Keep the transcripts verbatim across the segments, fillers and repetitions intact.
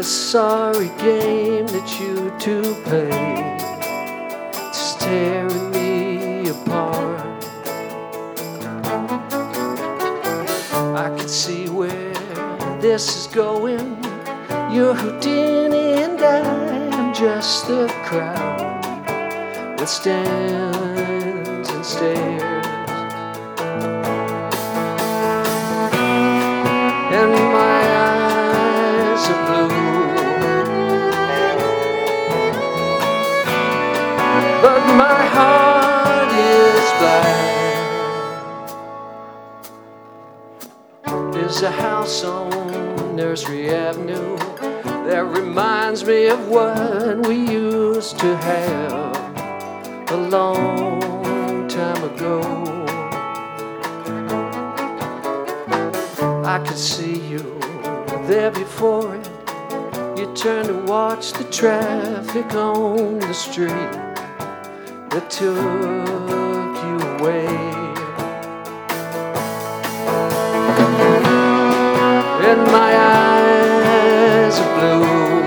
this sorry game that you two play. It's tearing me apart. I can see where this is going. You're Houdini and I'm just the crowd that stands and stares. And my eyes are blue, but my heart is black. There's a house on Nursery Avenue that reminds me of what we used to have a long time ago. I could see you there before it. You turned to watch the traffic on the street that took you away. And my eyes are blue,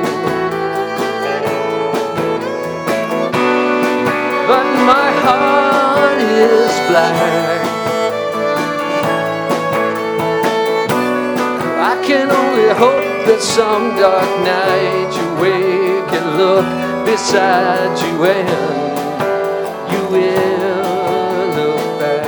but my heart is black. I can only hope that some dark night you wake and look beside you and you will look back.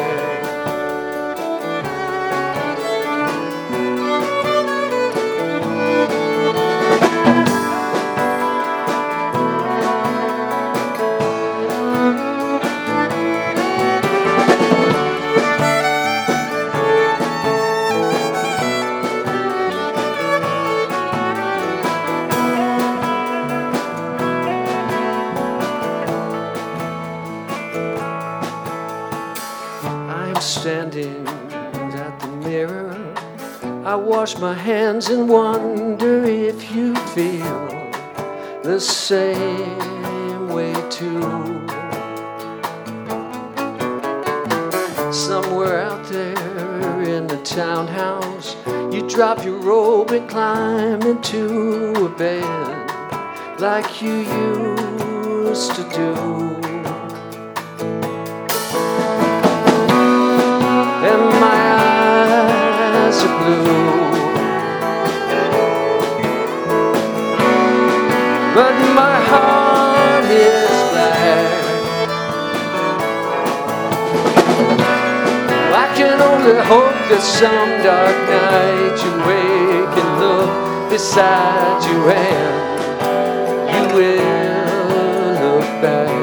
Standing at the mirror, I wash my hands and wonder if you feel the same way too. Somewhere out there in the townhouse, you drop your robe and climb into a bed like you used to do. And my eyes are blue, but my heart is black. I can only hope that some dark night you wake and look beside you and you will look back.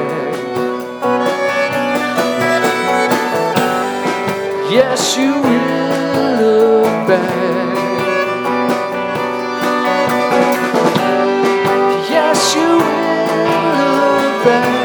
Yes, you will look back. Yes, you will look back.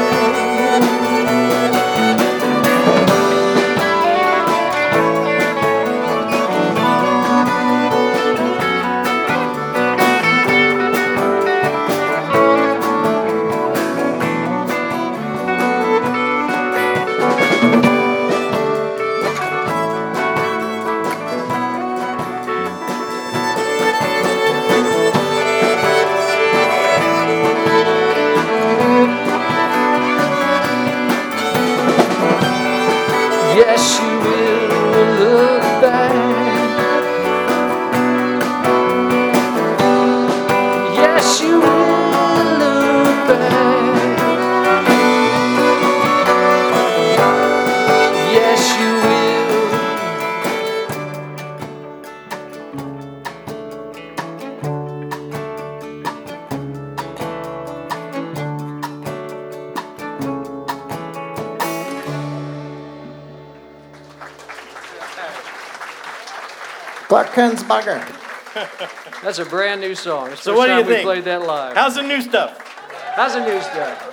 Yes, you will look back. Yes, you will look back. Yes, you will. Clark Kensbacher. That's a brand new song. It's the So first what do you time we think? played that live. How's the new stuff? How's the new stuff?